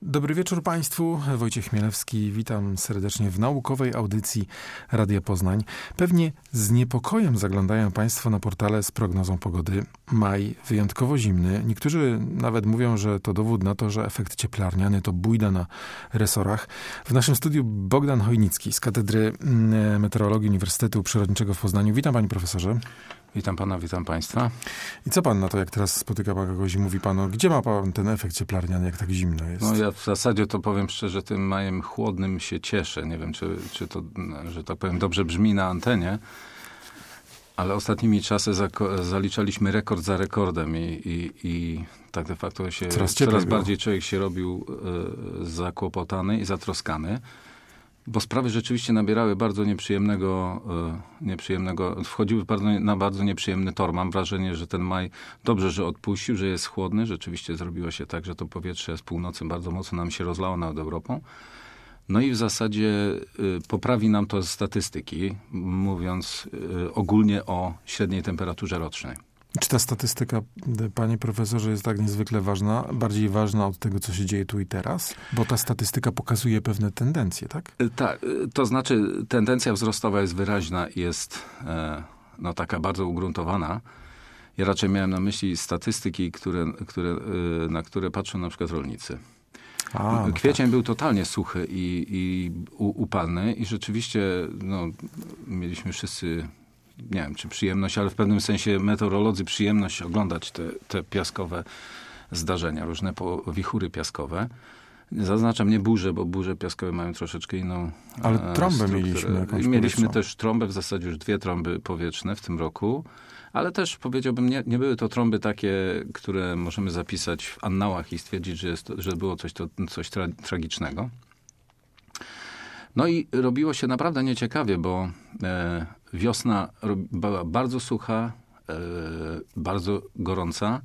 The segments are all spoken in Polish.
Dobry wieczór Państwu. Wojciech Chmielewski. Witam serdecznie w naukowej audycji Radia Poznań. Pewnie z niepokojem zaglądają Państwo na portale z prognozą pogody. Maj wyjątkowo zimny. Niektórzy nawet mówią, że to dowód na to, że efekt cieplarniany to bójda na resorach. W naszym studiu Bogdan Chojnicki z Katedry Meteorologii Uniwersytetu Przyrodniczego w Poznaniu. Witam Panie Profesorze. Witam Pana, witam Państwa. I co Pan na to, jak teraz spotyka Pan kogoś i mówi Panu, gdzie ma Pan ten efekt cieplarniany, jak tak zimno jest? No ja w zasadzie to powiem szczerze, tym majem chłodnym się cieszę. Nie wiem, czy to, że tak powiem, dobrze brzmi na antenie, ale ostatnimi czasy zaliczaliśmy rekord za rekordem i tak de facto się coraz bardziej człowiek się robił zakłopotany i zatroskany. Bo sprawy rzeczywiście nabierały bardzo wchodziły na bardzo nieprzyjemny tor. Mam wrażenie, że ten maj dobrze, że odpuścił, że jest chłodny. Rzeczywiście zrobiło się tak, że to powietrze z północy bardzo mocno nam się rozlało nad Europą. No i w zasadzie poprawi nam to statystyki, mówiąc ogólnie o średniej temperaturze rocznej. Czy ta statystyka, panie profesorze, jest tak niezwykle ważna, bardziej ważna od tego, co się dzieje tu i teraz? Bo ta statystyka pokazuje pewne tendencje, tak? Tak, to znaczy tendencja wzrostowa jest wyraźna i jest taka bardzo ugruntowana. Ja raczej miałem na myśli statystyki, na które patrzą na przykład rolnicy. Kwiecień był totalnie suchy i upalny i rzeczywiście mieliśmy wszyscy, nie wiem czy przyjemność, ale w pewnym sensie meteorolodzy przyjemność oglądać te piaskowe zdarzenia, różne wichury piaskowe. Zaznaczam nie burze, bo burze piaskowe mają troszeczkę inną ale trąbę mieliśmy. Mieliśmy też trąbę, w zasadzie już 2 trąby powietrzne w tym roku, ale też powiedziałbym, nie były to trąby takie, które możemy zapisać w annałach i stwierdzić, że było coś tragicznego. No i robiło się naprawdę nieciekawie, bo wiosna była bardzo sucha, bardzo gorąca.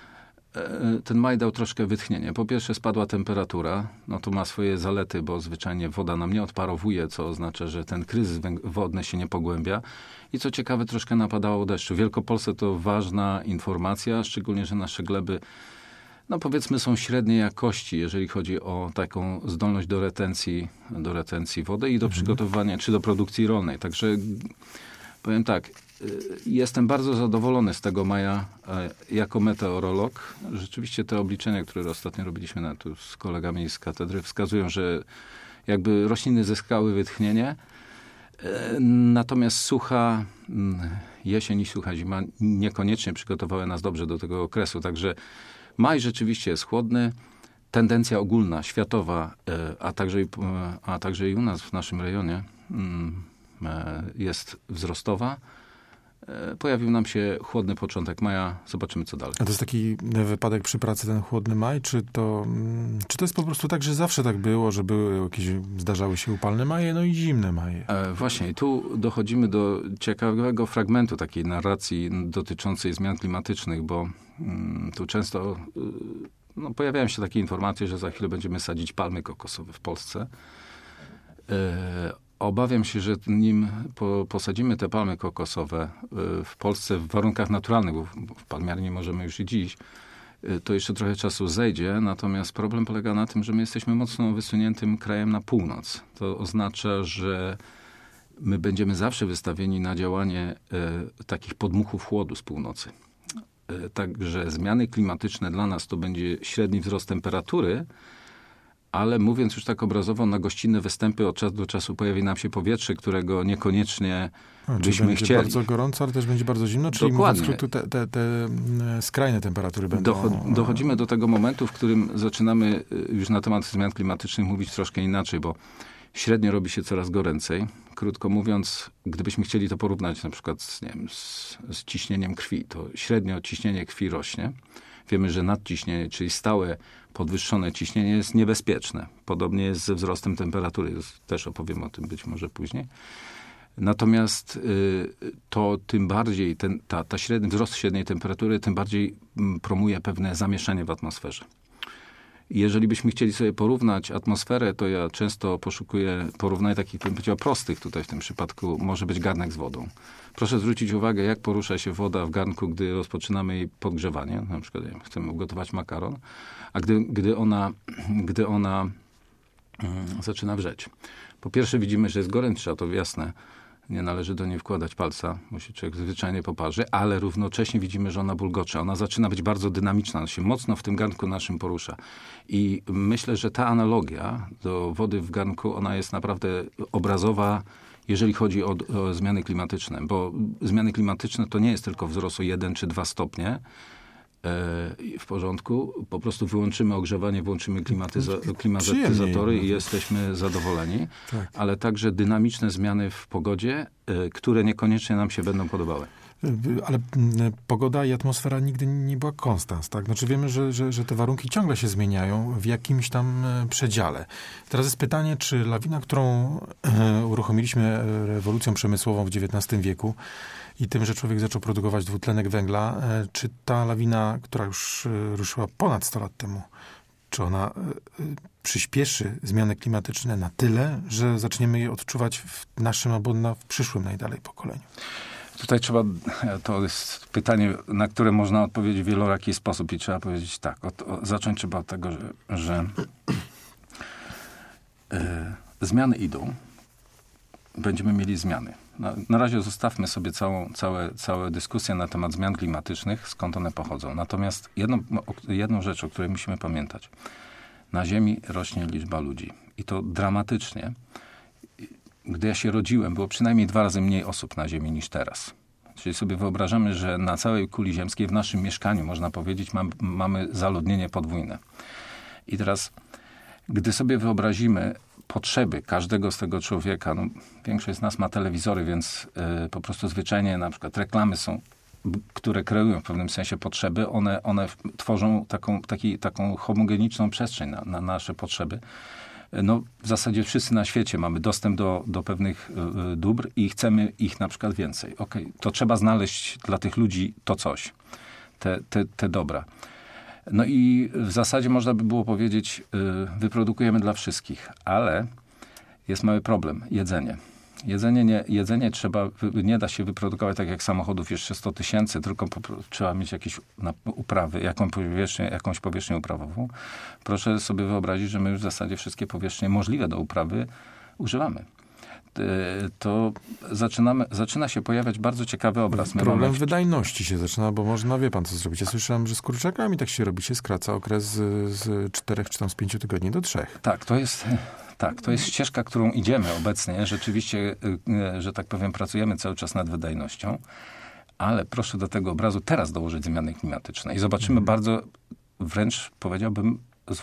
Ten maj dał troszkę wytchnienie. Po pierwsze spadła temperatura. No to ma swoje zalety, bo zwyczajnie woda nam nie odparowuje, co oznacza, że ten kryzys wodny się nie pogłębia. I co ciekawe, troszkę napadało deszczu. W Wielkopolsce to ważna informacja, szczególnie, że nasze gleby powiedzmy są średniej jakości, jeżeli chodzi o taką zdolność do retencji wody i do przygotowywania, czy do produkcji rolnej. Także powiem tak, jestem bardzo zadowolony z tego maja jako meteorolog. Rzeczywiście te obliczenia, które ostatnio robiliśmy tu z kolegami z katedry, wskazują, że jakby rośliny zyskały wytchnienie. Natomiast sucha jesień i sucha zima niekoniecznie przygotowały nas dobrze do tego okresu. Także maj rzeczywiście jest chłodny. Tendencja ogólna, światowa, a także i u nas w naszym rejonie jest wzrostowa. Pojawił nam się chłodny początek maja. Zobaczymy, co dalej. A to jest taki wypadek przy pracy, ten chłodny maj? Czy to jest po prostu tak, że zawsze tak było, że zdarzały się upalne maje, no i zimne maje? Właśnie. I tu dochodzimy do ciekawego fragmentu takiej narracji dotyczącej zmian klimatycznych, bo tu często pojawiają się takie informacje, że za chwilę będziemy sadzić palmy kokosowe w Polsce. Obawiam się, że nim posadzimy te palmy kokosowe w Polsce w warunkach naturalnych, bo w palmiarni możemy już i dziś, to jeszcze trochę czasu zejdzie. Natomiast problem polega na tym, że my jesteśmy mocno wysuniętym krajem na północ. To oznacza, że my będziemy zawsze wystawieni na działanie takich podmuchów chłodu z północy. Także zmiany klimatyczne dla nas to będzie średni wzrost temperatury, ale mówiąc już tak obrazowo, na gościnne występy od czasu do czasu pojawi nam się powietrze, którego niekoniecznie byśmy będzie chcieli. Bardzo gorąco, ale też będzie bardzo zimno, czyli mówiąc krótko, te skrajne temperatury będą. Dochodzimy do tego momentu, w którym zaczynamy już na temat zmian klimatycznych mówić troszkę inaczej, bo średnio robi się coraz goręcej. Krótko mówiąc, gdybyśmy chcieli to porównać na przykład z ciśnieniem krwi, to średnio ciśnienie krwi rośnie. Wiemy, że nadciśnienie, czyli stałe podwyższone ciśnienie jest niebezpieczne. Podobnie jest ze wzrostem temperatury. Też opowiem o tym być może później. Natomiast to tym bardziej, wzrost średniej temperatury tym bardziej promuje pewne zamieszanie w atmosferze. Jeżeli byśmy chcieli sobie porównać atmosferę, to ja często poszukuję porównań takich, bym powiedział, prostych tutaj w tym przypadku. Może być garnek z wodą. Proszę zwrócić uwagę, jak porusza się woda w garnku, gdy rozpoczynamy jej podgrzewanie. Na przykład chcemy ugotować makaron, a gdy ona zaczyna wrzeć. Po pierwsze widzimy, że jest gorętsza, to jasne. Nie należy do niej wkładać palca, bo się człowiek zwyczajnie poparzy, ale równocześnie widzimy, że ona bulgocze. Ona zaczyna być bardzo dynamiczna, ona się mocno w tym garnku naszym porusza. I myślę, że ta analogia do wody w garnku, ona jest naprawdę obrazowa, jeżeli chodzi o zmiany klimatyczne. Bo zmiany klimatyczne to nie jest tylko wzrost o 1 czy 2 stopnie, w porządku, po prostu wyłączymy ogrzewanie, włączymy klimatyzatory i jesteśmy zadowoleni, tak. Ale także dynamiczne zmiany w pogodzie, które niekoniecznie nam się będą podobały. Ale pogoda i atmosfera nigdy nie była konstans, tak? Znaczy wiemy, że te warunki ciągle się zmieniają w jakimś tam przedziale. Teraz jest pytanie, czy lawina, którą uruchomiliśmy rewolucją przemysłową w XIX wieku i tym, że człowiek zaczął produkować dwutlenek węgla, czy ta lawina, która już ruszyła ponad 100 lat temu, czy ona przyspieszy zmiany klimatyczne na tyle, że zaczniemy je odczuwać w naszym albo w przyszłym najdalej pokoleniu? Tutaj to jest pytanie, na które można odpowiedzieć w wieloraki sposób i trzeba powiedzieć tak. Zacząć trzeba od tego, że zmiany idą. Będziemy mieli zmiany. Na razie zostawmy sobie całą dyskusję na temat zmian klimatycznych, skąd one pochodzą. Natomiast jedną rzecz, o której musimy pamiętać. Na Ziemi rośnie liczba ludzi. I to dramatycznie. Gdy ja się rodziłem, było przynajmniej 2 razy mniej osób na Ziemi niż teraz. Czyli sobie wyobrażamy, że na całej kuli ziemskiej, w naszym mieszkaniu, można powiedzieć, mamy zaludnienie podwójne. I teraz, gdy sobie wyobrazimy potrzeby każdego z tego człowieka, większość z nas ma telewizory, więc po prostu zwyczajnie na przykład reklamy są, które kreują w pewnym sensie potrzeby, one tworzą taką homogeniczną przestrzeń na nasze potrzeby. W zasadzie wszyscy na świecie mamy dostęp do pewnych dóbr i chcemy ich na przykład więcej. Okej, to trzeba znaleźć dla tych ludzi to coś, te dobra. No i w zasadzie można by było powiedzieć, wyprodukujemy dla wszystkich, ale jest mały problem, jedzenie. Jedzenie nie da się wyprodukować tak jak samochodów jeszcze 100 000, tylko trzeba mieć jakieś uprawy, jakąś powierzchnię uprawową. Proszę sobie wyobrazić, że my już w zasadzie wszystkie powierzchnie możliwe do uprawy używamy. To zaczyna się pojawiać bardzo ciekawy obraz. Problem wydajności się zaczyna, bo można, wie pan co zrobić. Ja słyszałem, że z kurczakami tak się robi, się skraca okres z 4 czy tam z 5 tygodni do 3. Tak, to jest ścieżka, którą idziemy obecnie. Rzeczywiście, że tak powiem, pracujemy cały czas nad wydajnością, ale proszę do tego obrazu teraz dołożyć zmiany klimatyczne i zobaczymy bardzo, wręcz powiedziałbym,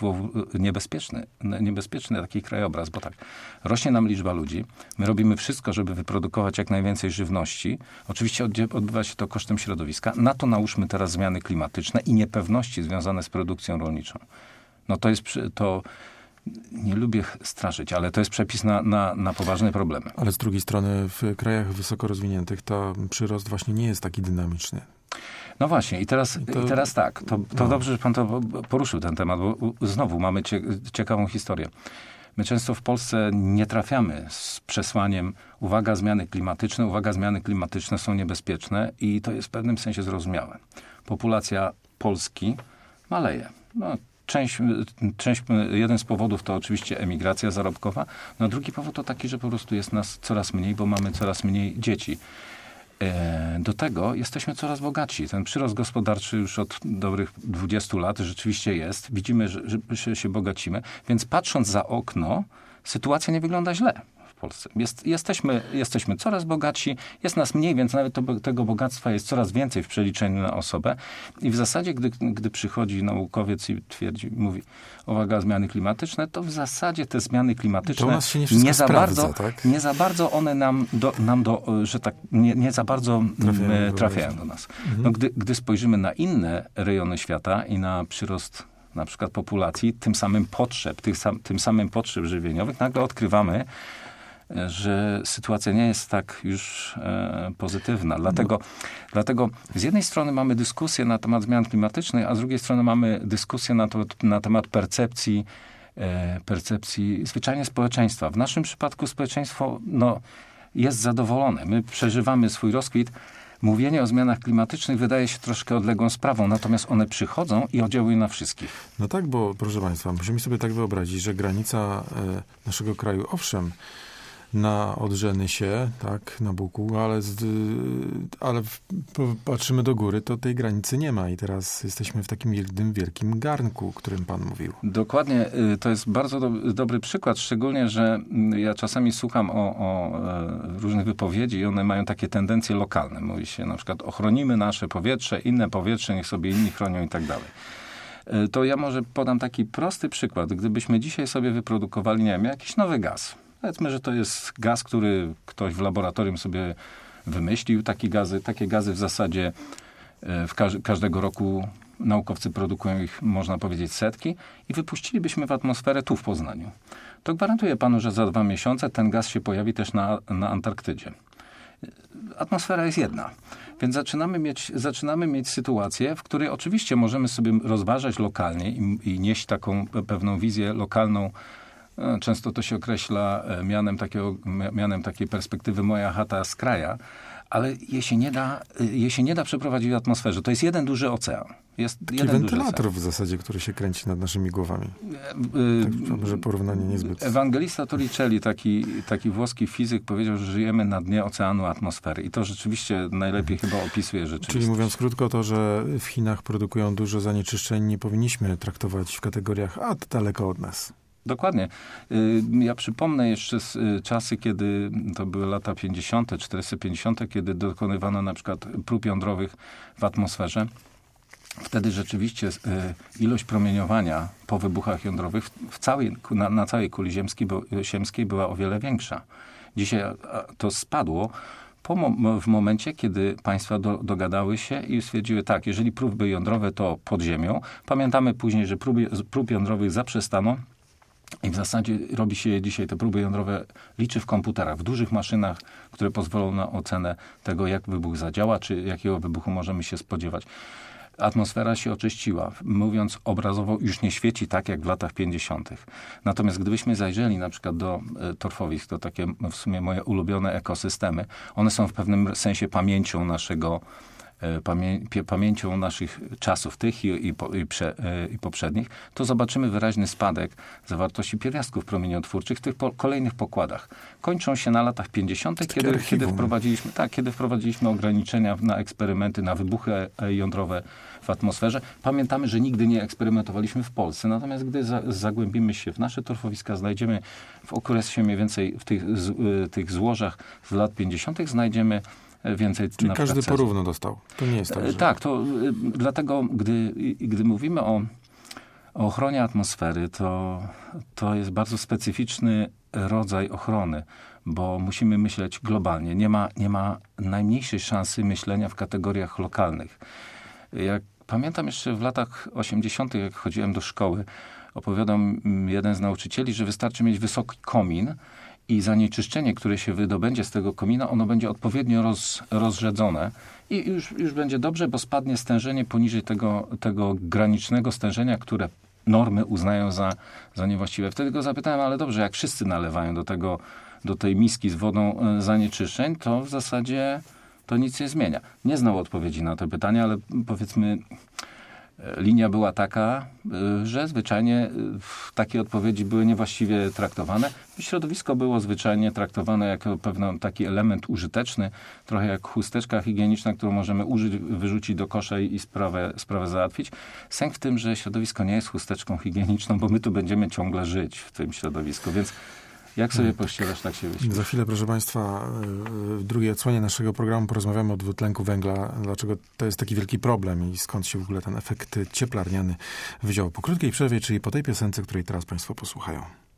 niebezpieczny taki krajobraz, bo tak, rośnie nam liczba ludzi, my robimy wszystko, żeby wyprodukować jak najwięcej żywności. Oczywiście odbywa się to kosztem środowiska. Na to nałóżmy teraz zmiany klimatyczne i niepewności związane z produkcją rolniczą. To nie lubię straszyć, ale to jest przepis na poważne problemy. Ale z drugiej strony w krajach wysoko rozwiniętych to przyrost właśnie nie jest taki dynamiczny. No właśnie, i teraz tak, to dobrze, że pan to poruszył ten temat, bo znowu mamy ciekawą historię. My często w Polsce nie trafiamy z przesłaniem uwaga, zmiany klimatyczne są niebezpieczne i to jest w pewnym sensie zrozumiałe. Populacja Polski maleje. Jeden z powodów to oczywiście emigracja zarobkowa, no drugi powód to taki, że po prostu jest nas coraz mniej, bo mamy coraz mniej dzieci. Do tego jesteśmy coraz bogatsi. Ten przyrost gospodarczy już od dobrych 20 lat rzeczywiście jest. Widzimy, że się bogacimy. Więc patrząc za okno, sytuacja nie wygląda źle w Polsce. Jesteśmy coraz bogatsi, jest nas mniej, więc nawet tego bogactwa jest coraz więcej w przeliczeniu na osobę. I w zasadzie, gdy przychodzi naukowiec i mówi, uwaga, zmiany klimatyczne, to w zasadzie te zmiany klimatyczne to u nas się nie sprawdza, tak? Nie za bardzo one nie za bardzo trafiają do nas. No, gdy spojrzymy na inne rejony świata i na przyrost na przykład populacji, tym samym potrzeb żywieniowych, nagle odkrywamy, że sytuacja nie jest tak już pozytywna. Dlatego z jednej strony mamy dyskusję na temat zmian klimatycznych, a z drugiej strony mamy dyskusję na temat percepcji zwyczajnie społeczeństwa. W naszym przypadku społeczeństwo jest zadowolone. My przeżywamy swój rozkwit. Mówienie o zmianach klimatycznych wydaje się troszkę odległą sprawą, natomiast one przychodzą i oddziałują na wszystkich. No tak, bo proszę państwa, musimy sobie tak wyobrazić, że granica naszego kraju, owszem, na Odrzeny się, tak, na Buku, ale patrzymy do góry, to tej granicy nie ma i teraz jesteśmy w takim wielkim garnku, o którym pan mówił. Dokładnie, to jest bardzo dobry przykład, szczególnie, że ja czasami słucham o różnych wypowiedzi i one mają takie tendencje lokalne. Mówi się na przykład ochronimy nasze powietrze, inne powietrze, niech sobie inni chronią i tak dalej. To ja może podam taki prosty przykład. Gdybyśmy dzisiaj sobie wyprodukowali, nie wiem, jakiś nowy gaz. Powiedzmy, że to jest gaz, który ktoś w laboratorium sobie wymyślił. Takie gazy w zasadzie każdego roku naukowcy produkują ich, można powiedzieć, setki i wypuścilibyśmy w atmosferę tu w Poznaniu. To gwarantuję panu, że za 2 miesiące ten gaz się pojawi też na Antarktydzie. Atmosfera jest jedna. Więc zaczynamy mieć sytuację, w której oczywiście możemy sobie rozważać lokalnie i nieść taką pewną wizję lokalną. Często to się określa mianem takiej perspektywy moja chata z kraja, ale je się nie da przeprowadzić w atmosferze. To jest jeden duży ocean. Taki wentylator w zasadzie, który się kręci nad naszymi głowami. Tak, może porównanie niezbyt. Ewangelista Torricelli, taki włoski fizyk, powiedział, że żyjemy na dnie oceanu atmosfery. I to rzeczywiście najlepiej chyba opisuje rzeczywistość. Czyli mówiąc krótko, to, że w Chinach produkują dużo zanieczyszczeń, nie powinniśmy traktować w kategoriach, to daleko od nas. Dokładnie. Ja przypomnę jeszcze czasy, kiedy to były lata 50., 450., kiedy dokonywano na przykład prób jądrowych w atmosferze. Wtedy rzeczywiście ilość promieniowania po wybuchach jądrowych na całej kuli ziemskiej była o wiele większa. Dzisiaj to spadło w momencie, kiedy państwa dogadały się i stwierdziły, tak, jeżeli próby jądrowe, to pod ziemią. Pamiętamy później, że prób jądrowych zaprzestano. I w zasadzie robi się dzisiaj te próby jądrowe, liczy w komputerach, w dużych maszynach, które pozwolą na ocenę tego, jak wybuch zadziała, czy jakiego wybuchu możemy się spodziewać. Atmosfera się oczyściła. Mówiąc obrazowo, już nie świeci tak, jak w latach 50. Natomiast gdybyśmy zajrzeli na przykład do torfowisk, to takie w sumie moje ulubione ekosystemy, one są w pewnym sensie pamięcią naszych czasów, tych i poprzednich, to zobaczymy wyraźny spadek zawartości pierwiastków promieniotwórczych w tych kolejnych pokładach. Kończą się na latach 50., kiedy wprowadziliśmy ograniczenia na eksperymenty, na wybuchy jądrowe w atmosferze. Pamiętamy, że nigdy nie eksperymentowaliśmy w Polsce, natomiast gdy zagłębimy się w nasze torfowiska, znajdziemy w okresie mniej więcej w tych złożach z lat 50. znajdziemy więcej. Czyli każdy porówno dostał. To nie jest tak, że... Tak, to dlatego, gdy mówimy o ochronie atmosfery, to jest bardzo specyficzny rodzaj ochrony, bo musimy myśleć globalnie. Nie ma najmniejszej szansy myślenia w kategoriach lokalnych. Jak pamiętam jeszcze w latach 80., jak chodziłem do szkoły, opowiadał jeden z nauczycieli, że wystarczy mieć wysoki komin i zanieczyszczenie, które się wydobędzie z tego komina, ono będzie odpowiednio rozrzedzone i już będzie dobrze, bo spadnie stężenie poniżej tego granicznego stężenia, które normy uznają za niewłaściwe. Wtedy go zapytałem, ale dobrze, jak wszyscy nalewają do tej miski z wodą zanieczyszczeń, to w zasadzie to nic nie zmienia. Nie znał odpowiedzi na to pytanie, ale powiedzmy linia była taka, że zwyczajnie takie odpowiedzi były niewłaściwie traktowane. Środowisko było zwyczajnie traktowane jako pewien taki element użyteczny, trochę jak chusteczka higieniczna, którą możemy użyć, wyrzucić do kosza i sprawę załatwić. Sęk w tym, że środowisko nie jest chusteczką higieniczną, bo my tu będziemy ciągle żyć w tym środowisku, więc jak sobie pościerasz, tak się wyśpisz. Za chwilę, proszę państwa, w drugiej odsłonie naszego programu porozmawiamy o dwutlenku węgla. Dlaczego to jest taki wielki problem i skąd się w ogóle ten efekt cieplarniany wziął. Po krótkiej przerwie, czyli po tej piosence, której teraz państwo posłuchają.